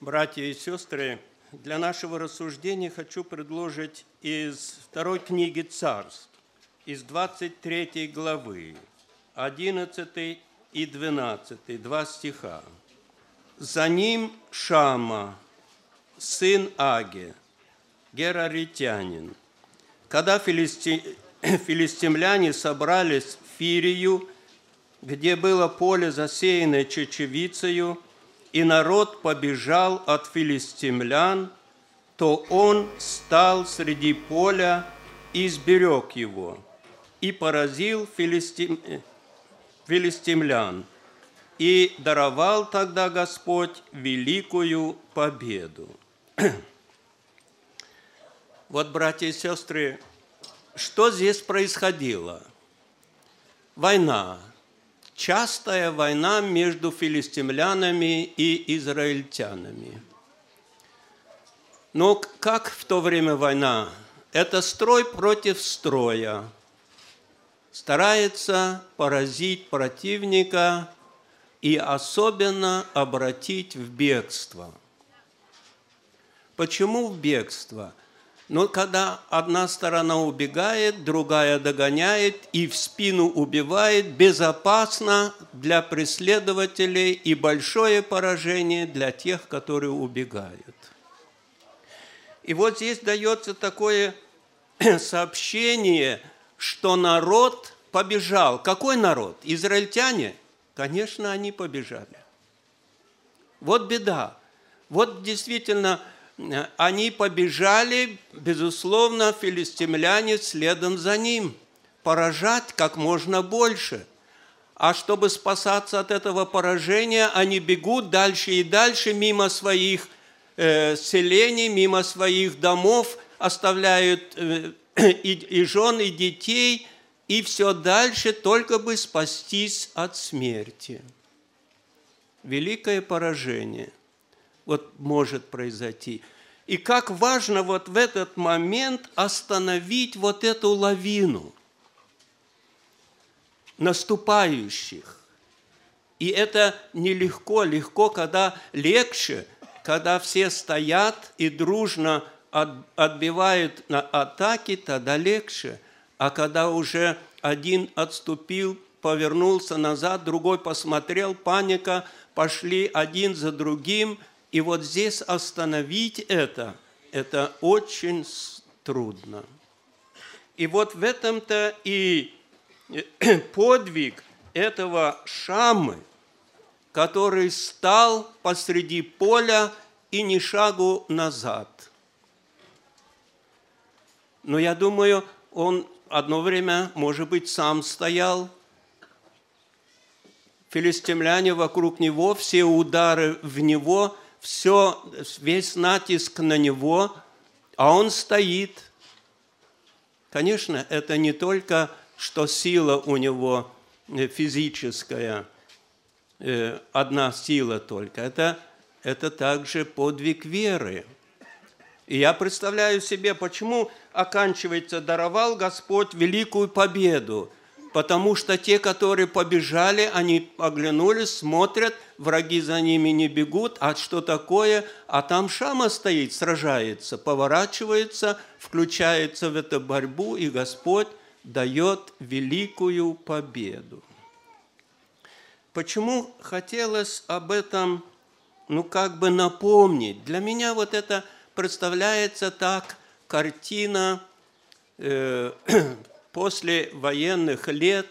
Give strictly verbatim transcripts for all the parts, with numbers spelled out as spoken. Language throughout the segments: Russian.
Братья и сестры, для нашего рассуждения хочу предложить из второй книги Царств, из двадцать третьей главы, одиннадцатый и двенадцатый, два стиха. «За ним Шамма, сын Аги, гераритянин. Когда филисти... филистимляне собрались в Фирию, где было поле, засеянное чечевицею, и народ побежал от филистимлян, то он стал среди поля и сберег его, и поразил филистим... филистимлян, и даровал тогда Господь великую победу». Вот, братья и сестры, что здесь происходило? Война. Частая война между филистимлянами и израильтянами. Но как в то время война? Это строй против строя. Старается поразить противника и особенно обратить в бегство. Почему в бегство? Но когда одна сторона убегает, другая догоняет и в спину убивает, безопасно для преследователей и большое поражение для тех, которые убегают. И вот здесь дается такое сообщение, что народ побежал. Какой народ? Израильтяне? Конечно, они побежали. Вот беда. Вот действительно... Они побежали, безусловно, филистимляне следом за ним, поражать как можно больше. А чтобы спасаться от этого поражения, они бегут дальше и дальше, мимо своих э, селений, мимо своих домов, оставляют э, и, и жен, и детей, и все дальше, только бы спастись от смерти. Великое поражение вот может произойти. И как важно вот в этот момент остановить вот эту лавину наступающих. И это нелегко, легко, когда легче, когда все стоят и дружно отбивают атаки, тогда легче. А когда уже один отступил, повернулся назад, другой посмотрел, паника, пошли один за другим. И вот здесь остановить это, это очень трудно. И вот в этом-то и подвиг этого Шаммы, который стал посреди поля и ни шагу назад. Но я думаю, он одно время, может быть, сам стоял. Филистимляне вокруг него, все удары в него, все, весь натиск на него, а он стоит. Конечно, это не только, что сила у него физическая, одна сила только, это, это также подвиг веры. И я представляю себе, почему оканчивается «даровал Господь великую победу». Потому что те, которые побежали, они оглянулись, смотрят, враги за ними не бегут, а что такое? А там Шамма стоит, сражается, поворачивается, включается в эту борьбу, и Господь дает великую победу. Почему хотелось об этом, ну, как бы напомнить? Для меня вот это представляется так, картина э, после военных лет,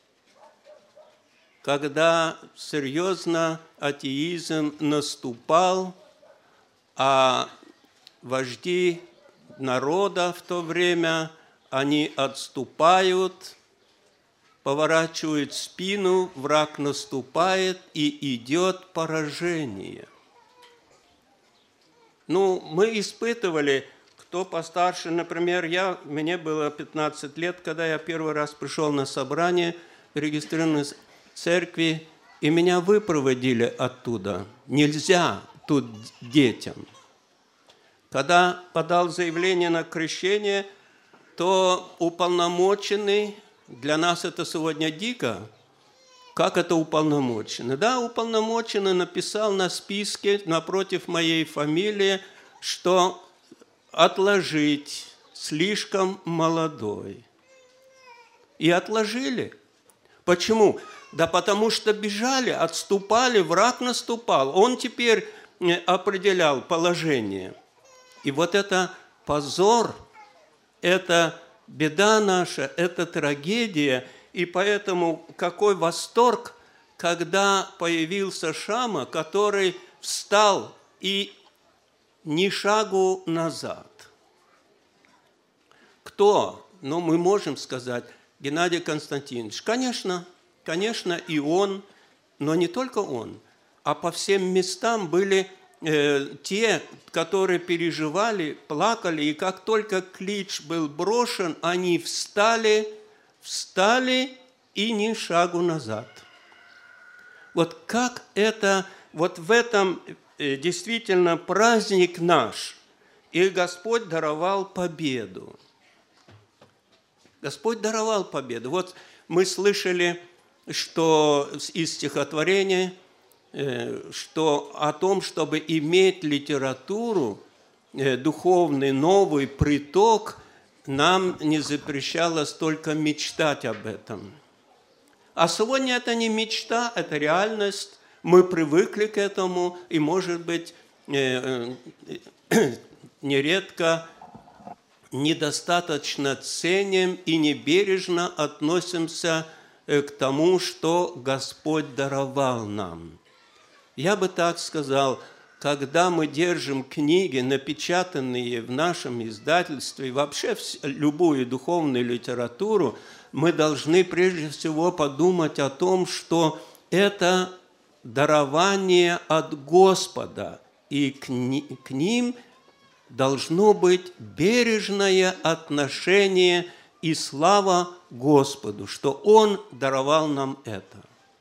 когда серьезно атеизм наступал, а вожди народа в то время, они отступают, поворачивают спину, враг наступает, и идет поражение. Ну, мы испытывали... Кто постарше, например, я, мне было пятнадцать лет, когда я первый раз пришел на собрание регистрированной церкви, и меня выпроводили оттуда. Нельзя тут детям. Когда подал заявление на крещение, то уполномоченный, для нас это сегодня дико, как это уполномоченный? Да, уполномоченный написал на списке напротив моей фамилии, что отложить слишком молодой. И отложили. Почему? Да потому что бежали, отступали, враг наступал. Он теперь определял положение. И вот это позор, это беда наша, это трагедия. И поэтому какой восторг, когда появился Шама, который встал и ни шагу назад. Кто? Ну, мы можем сказать, Геннадий Константинович. Конечно, конечно, и он, но не только он, а по всем местам были э, те, которые переживали, плакали, и как только клич был брошен, они встали, встали и ни шагу назад. Вот как это, вот в этом э, действительно праздник наш, и Господь даровал победу. Господь даровал победу. Вот мы слышали, что из стихотворения, что о том, чтобы иметь литературу, духовный новый приток, нам не запрещалось только мечтать об этом. А сегодня это не мечта, это реальность. Мы привыкли к этому, и, может быть, нередко недостаточно ценим и небережно относимся к тому, что Господь даровал нам. Я бы так сказал, когда мы держим книги, напечатанные в нашем издательстве, и вообще любую духовную литературу, мы должны прежде всего подумать о том, что это дарование от Господа, и к ним должно быть бережное отношение и слава Господу, что Он даровал нам это.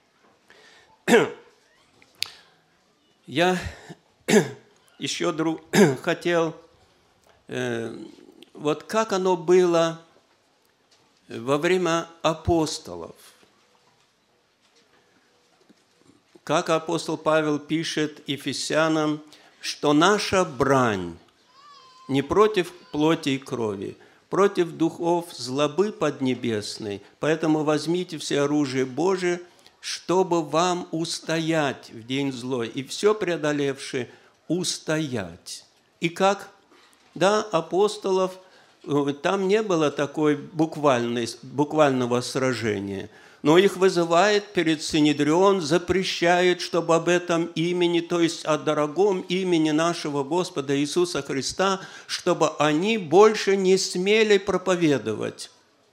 Я еще друг, хотел, э, вот как оно было во время апостолов. Как апостол Павел пишет Ефесянам, что наша брань не против плоти и крови, против духов злобы поднебесной. Поэтому возьмите все оружие Божие, чтобы вам устоять в день злой, и все преодолевши устоять. И как? Да, апостолов, там не было такой буквальной, буквального сражения, но их вызывает перед Синедрион, запрещает, чтобы об этом имени, то есть о дорогом имени нашего Господа Иисуса Христа, чтобы они больше не смели проповедовать.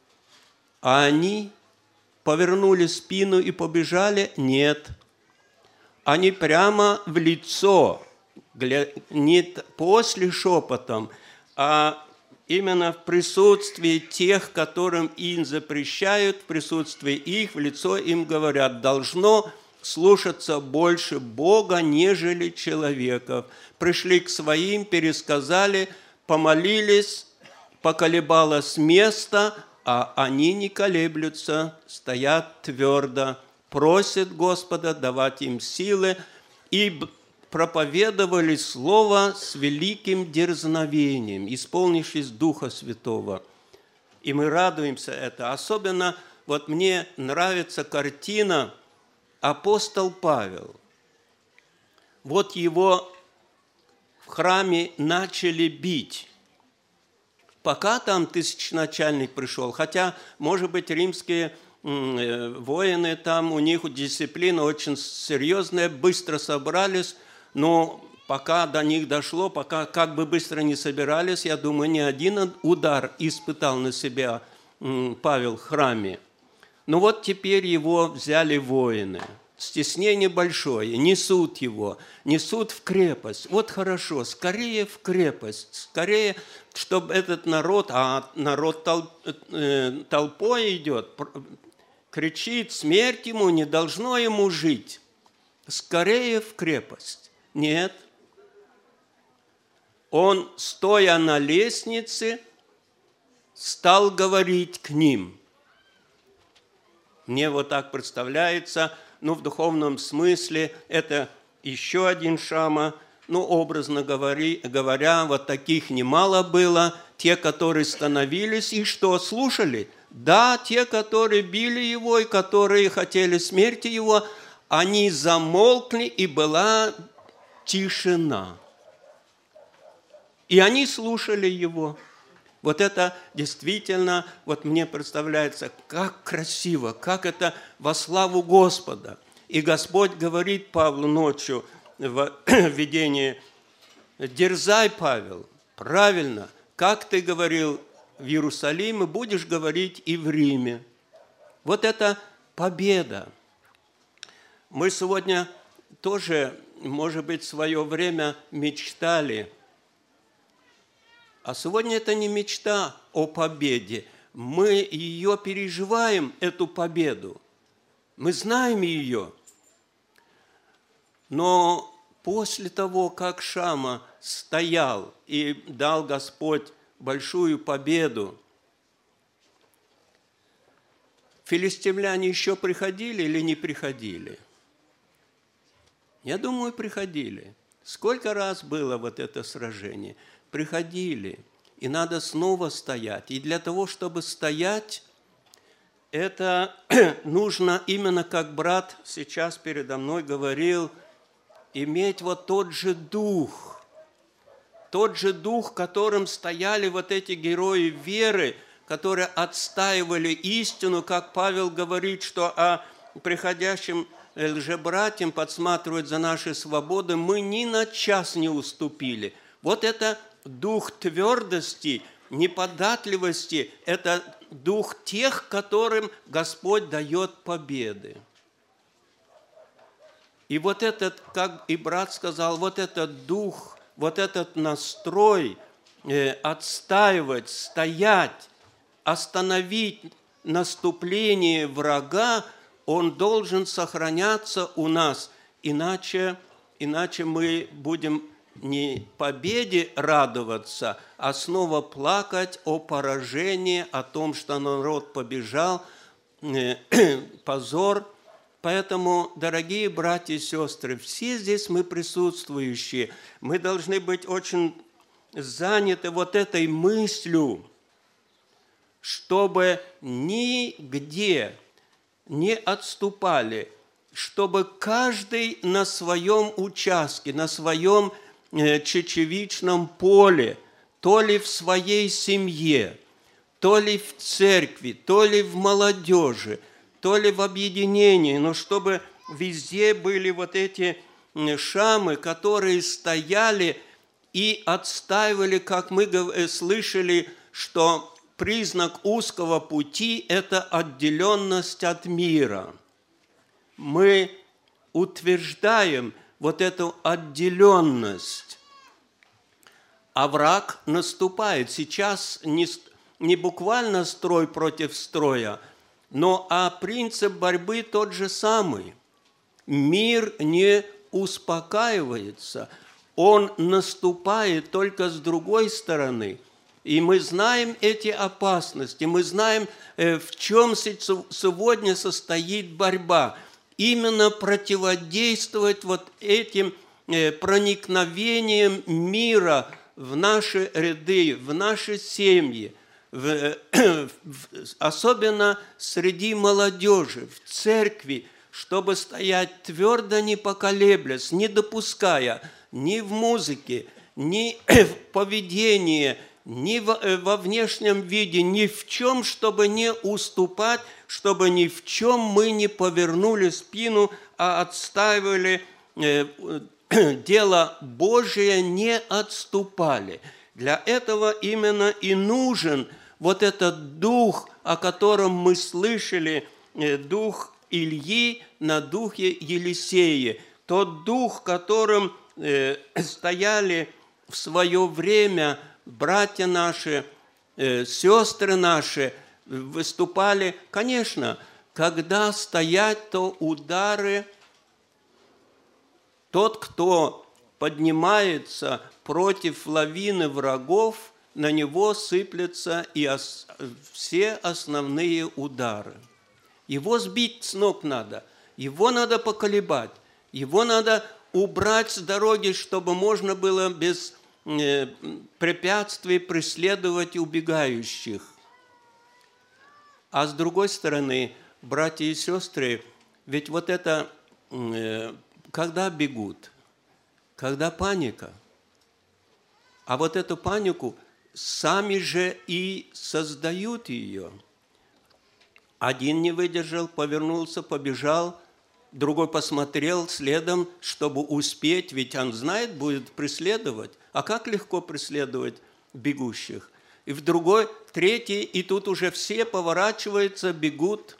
А они повернули спину и побежали? Нет. Они прямо в лицо, не после шепотом, а именно в присутствии тех, которым им запрещают, в присутствии их, в лицо им говорят, должно слушаться больше Бога, нежели человеков. Пришли к своим, пересказали, помолились, поколебалось место, а они не колеблются, стоят твердо, просят Господа давать им силы и проповедовали Слово с великим дерзновением, исполнившись Духа Святого. И мы радуемся это. Особенно вот мне нравится картина апостол Павел. Вот его в храме начали бить. Пока там тысяченачальник пришел, хотя, может быть, римские воины, там у них дисциплина очень серьезная, быстро собрались, но пока до них дошло, пока как бы быстро не собирались, я думаю, ни один удар испытал на себя Павел в храме. Но вот теперь его взяли воины. Стеснение большое, несут его, несут в крепость. Вот хорошо, скорее в крепость, скорее, чтобы этот народ, а народ толп, э, толпой идет, кричит, смерть ему, не должно ему жить. Скорее в крепость. Нет. Он, стоя на лестнице, стал говорить к ним. Мне вот так представляется, ну, в духовном смысле это еще один Шама. Ну, образно говоря, вот таких немало было. Те, которые становились и что, слушали? Да, те, которые били его и которые хотели смерти его, они замолкли, и была тишина. И они слушали его. Вот это действительно, вот мне представляется, как красиво, как это во славу Господа. И Господь говорит Павлу ночью в видении: «Дерзай, Павел, правильно, как ты говорил в Иерусалиме, будешь говорить и в Риме». Вот это победа. Мы сегодня тоже, может быть, в свое время мечтали. А сегодня это не мечта о победе. Мы ее переживаем, эту победу. Мы знаем ее. Но после того, как Шама стоял и дал Господь большую победу, филистимляне еще приходили или не приходили? Я думаю, приходили. Сколько раз было вот это сражение? Приходили. И надо снова стоять. И для того, чтобы стоять, это нужно именно, как брат сейчас передо мной говорил, иметь вот тот же дух. Тот же дух, которым стояли вот эти герои веры, которые отстаивали истину, как Павел говорит, что о приходящем лжебратьям подсматривают за наши свободы, мы ни на час не уступили. Вот это дух твердости, неподатливости, это дух тех, которым Господь дает победы. И вот этот, как и брат сказал, вот этот дух, вот этот настрой э, отстаивать, стоять, остановить наступление врага, он должен сохраняться у нас, иначе, иначе мы будем не победе радоваться, а снова плакать о поражении, о том, что народ побежал, э, позор. Поэтому, дорогие братья и сестры, все здесь мы присутствующие, мы должны быть очень заняты вот этой мыслью, чтобы нигде не отступали, чтобы каждый на своем участке, на своем чечевичном поле, то ли в своей семье, то ли в церкви, то ли в молодежи, то ли в объединении, но чтобы везде были вот эти шамы, которые стояли и отстаивали, как мы слышали, что признак узкого пути – это отделенность от мира. Мы утверждаем вот эту отделенность, а враг наступает. Сейчас не, не буквально строй против строя, но а принцип борьбы тот же самый. Мир не успокаивается, он наступает только с другой стороны. И мы знаем эти опасности, мы знаем, в чем сегодня состоит борьба. Именно противодействовать вот этим проникновением мира в наши ряды, в наши семьи, в, в, особенно среди молодежи, в церкви, чтобы стоять твердо, не поколеблясь, не допуская ни в музыке, ни в поведении, ни во внешнем виде, ни в чем, чтобы не уступать, чтобы ни в чем мы не повернули спину, а отстаивали дело Божие, не отступали. Для этого именно и нужен вот этот дух, о котором мы слышали, дух Ильи на духе Елисея. Тот дух, которым стояли в свое время братья наши, сестры наши, выступали. Конечно, когда стоять, то удары, тот, кто поднимается против лавины врагов, на него сыплются и ос- все основные удары. Его сбить с ног надо, его надо поколебать, его надо убрать с дороги, чтобы можно было без препятствий преследовать убегающих. А с другой стороны, братья и сестры, ведь вот это, когда бегут, когда паника, а вот эту панику сами же и создают ее. Один не выдержал, повернулся, побежал, другой посмотрел следом, чтобы успеть, ведь он знает, будет преследовать. А как легко преследовать бегущих? И в другой, третий, и тут уже все поворачиваются, бегут.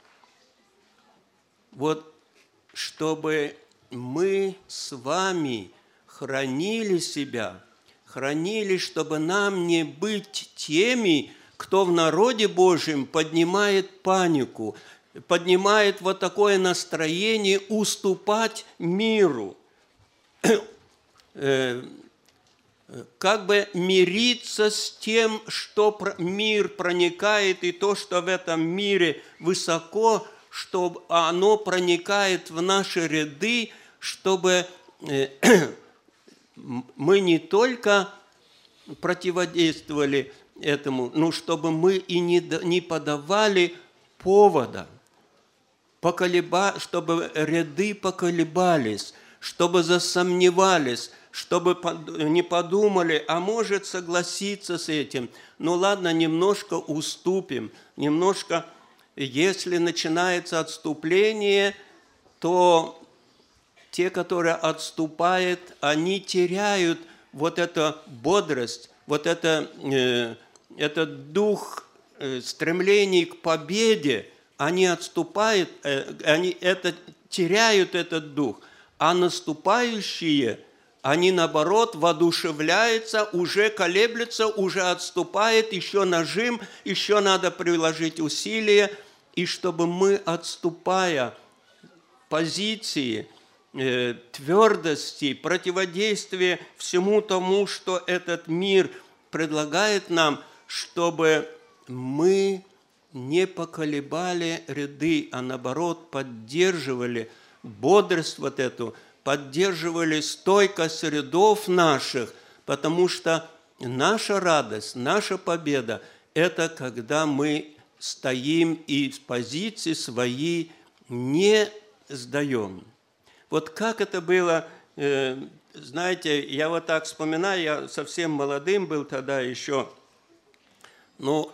Вот, чтобы мы с вами хранили себя, хранили, чтобы нам не быть теми, кто в народе Божьем поднимает панику, поднимает вот такое настроение уступать миру, как бы мириться с тем, что мир проникает, и то, что в этом мире высоко, чтобы оно проникает в наши ряды, чтобы мы не только противодействовали этому, но чтобы мы и не, не подавали повода, поколеба, чтобы ряды поколебались, чтобы засомневались, чтобы не подумали, а может согласиться с этим. Ну ладно, немножко уступим, немножко, если начинается отступление, то те, которые отступают, они теряют вот эту бодрость, вот это, э, этот дух э, стремлений к победе, они отступают, э, они это, теряют этот дух, а наступающие, они наоборот воодушевляются, уже колеблются, уже отступают, еще нажим, еще надо приложить усилия, и чтобы мы, отступая позиции, твердости, противодействия всему тому, что этот мир предлагает нам, чтобы мы не поколебали ряды, а наоборот поддерживали бодрость вот эту, поддерживали стойкость рядов наших, потому что наша радость, наша победа – это когда мы стоим и с позиции свои не сдаем. Вот как это было, знаете, я вот так вспоминаю, я совсем молодым был тогда еще, ну,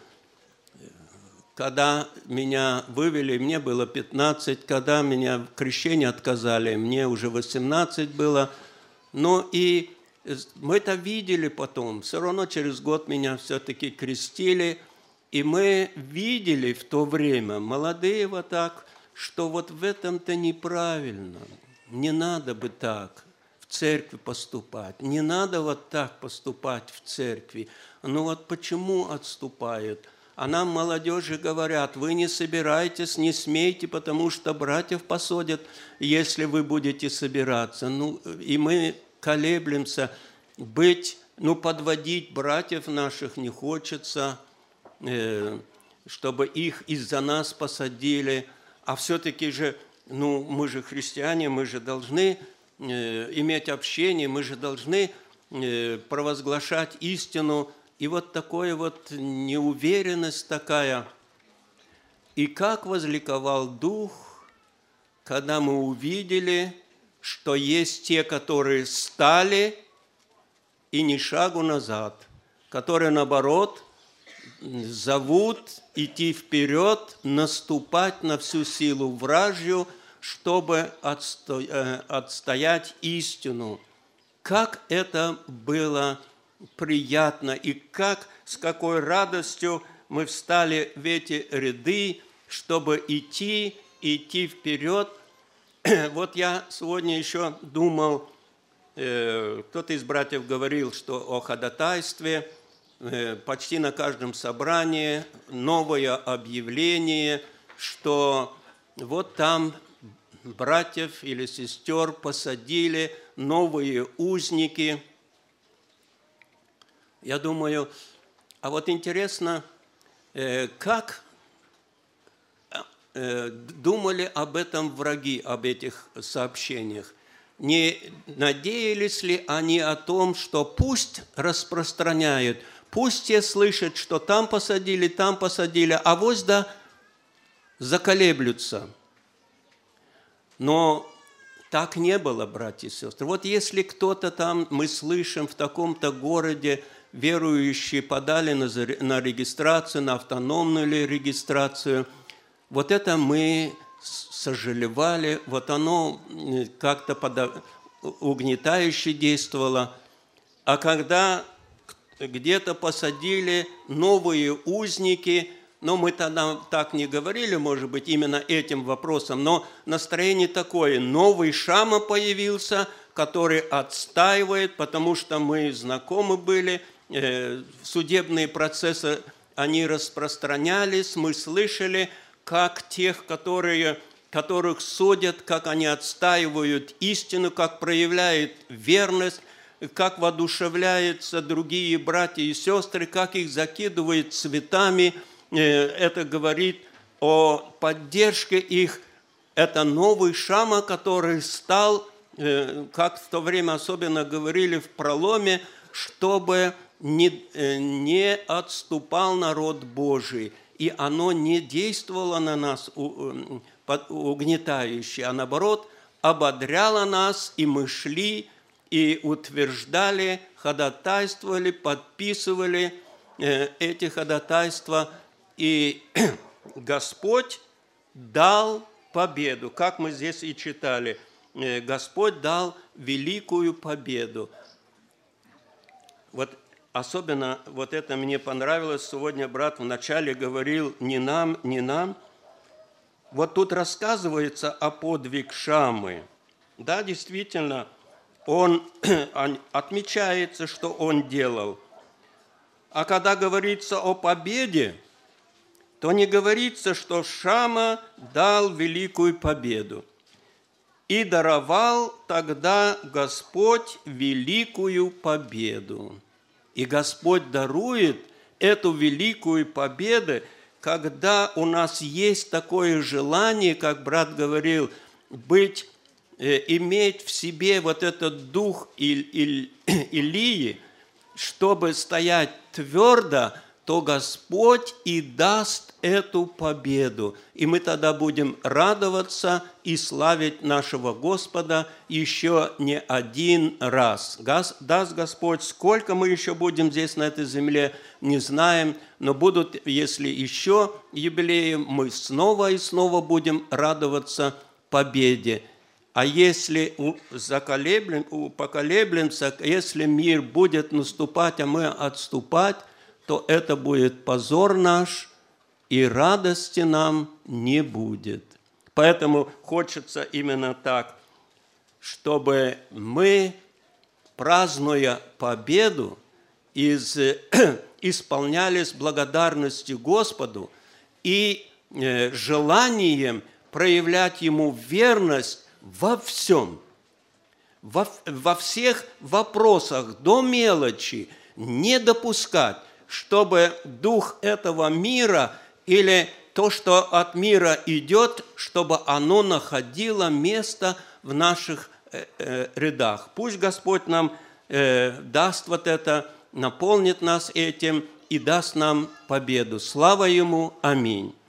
когда меня вывели, мне было пятнадцать, когда меня в крещении отказали, мне уже восемнадцать было, ну и мы это видели потом, все равно через год меня все-таки крестили, и мы видели в то время, молодые вот так, что вот в этом-то неправильно. Не надо бы так в церкви поступать. Не надо вот так поступать в церкви. Ну вот почему отступают? А нам, молодежи, говорят, вы не собирайтесь, не смейте, потому что братьев посадят, если вы будете собираться. Ну, и мы колеблемся. Быть, ну, подводить братьев наших не хочется, э, чтобы их из-за нас посадили. А все-таки же, ну, мы же христиане, мы же должны э, иметь общение, мы же должны э, провозглашать истину. И вот такая вот неуверенность такая. И как возликовал Дух, когда мы увидели, что есть те, которые стали и ни шагу назад, которые, наоборот, зовут идти вперед, наступать на всю силу вражью, чтобы отстоять истину. Как это было приятно, и как, с какой радостью мы встали в эти ряды, чтобы идти, идти вперед. Вот я сегодня еще думал, кто-то из братьев говорил, что о ходатайстве, почти на каждом собрании новое объявление, что вот там братьев или сестер посадили новые узники. Я думаю, а вот интересно, как думали об этом враги, об этих сообщениях? Не надеялись ли они о том, что пусть распространяют, пусть те слышат, что там посадили, там посадили, а вось да заколеблются? Но так не было, братья и сестры. Вот если кто-то там, мы слышим, в таком-то городе верующие подали на, на регистрацию, на автономную регистрацию, вот это мы сожалевали, вот оно как-то подо... угнетающе действовало. А когда где-то посадили новые узники, но мы тогда так не говорили, может быть, именно этим вопросом, но настроение такое: новый Шама появился, который отстаивает, потому что мы знакомы были, э, судебные процессы, они распространялись, мы слышали, как тех, которые, которых судят, как они отстаивают истину, как проявляют верность, как воодушевляются другие братья и сестры, как их закидывают цветами. Это говорит о поддержке их. Это новый Шама, который стал, как в то время особенно говорили в проломе, чтобы не, не отступал народ Божий. И оно не действовало на нас угнетающе, а наоборот, ободряло нас, и мы шли, и утверждали, ходатайствовали, подписывали эти ходатайства. И Господь дал победу, как мы здесь и читали. Господь дал великую победу. Вот особенно вот это мне понравилось. Сегодня брат вначале говорил не нам, не нам. Вот тут рассказывается о подвиг Шамы. Да, действительно, он отмечается, что он делал. А когда говорится о победе, то не говорится, что Шама дал великую победу. И даровал тогда Господь великую победу. И Господь дарует эту великую победу, когда у нас есть такое желание, как брат говорил, быть, э, иметь в себе вот этот дух Илии, чтобы стоять твердо, то Господь и даст эту победу. И мы тогда будем радоваться и славить нашего Господа еще не один раз. Даст Господь, сколько мы еще будем здесь, на этой земле, не знаем, но будут, если еще юбилеи, мы снова и снова будем радоваться победе. А если заколеблем, поколеблемся, если мир будет наступать, а мы отступать, то это будет позор наш, и радости нам не будет. Поэтому хочется именно так, чтобы мы, празднуя победу, из, исполнялись благодарностью Господу и э, желанием проявлять Ему верность во всем, во, во всех вопросах, до мелочи, не допускать, чтобы дух этого мира или то, что от мира идет, чтобы оно находило место в наших рядах. Пусть Господь нам даст вот это, наполнит нас этим и даст нам победу. Слава Ему! Аминь.